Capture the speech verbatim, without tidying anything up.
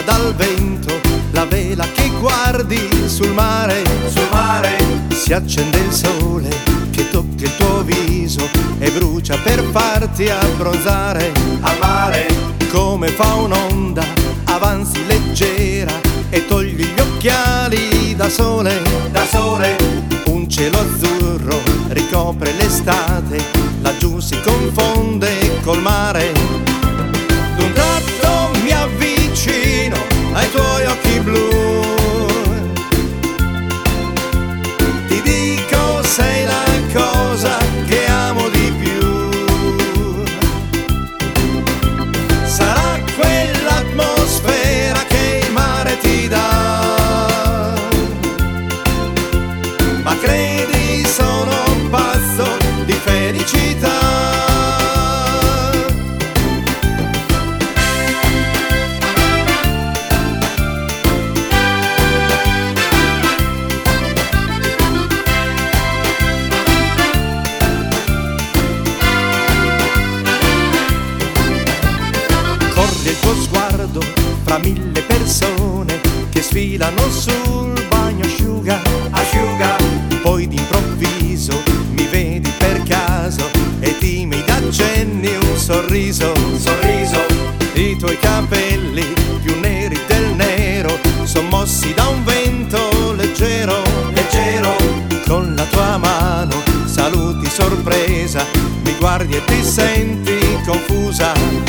dal vento, la vela che guardi sul mare, sul mare. Si accende il sole che tocca il tuo viso e brucia per farti abbronzare. Al mare, come fa un'onda, avanzi leggera e togli gli occhiali da sole, da sole. Un cielo azzurro ricopre l'estate, laggiù si confonde col mare. D'un tratto mi avvicino ai tuoi occhi blu, ti dico sei la cosa che amo di più. Sarà quell'atmosfera che il mare ti dà, ma credi sono un pazzo di felicità. Corre il tuo sguardo fra mille persone che sfilano sul bagnasciuga, Asciuga, poi d'improvviso mi vedi per caso e ti mi accenni un sorriso. sorriso. I tuoi capelli più neri del nero son mossi da un vento leggero, Leggero, con la tua mano saluti sorpresa, mi guardi e ti senti confusa.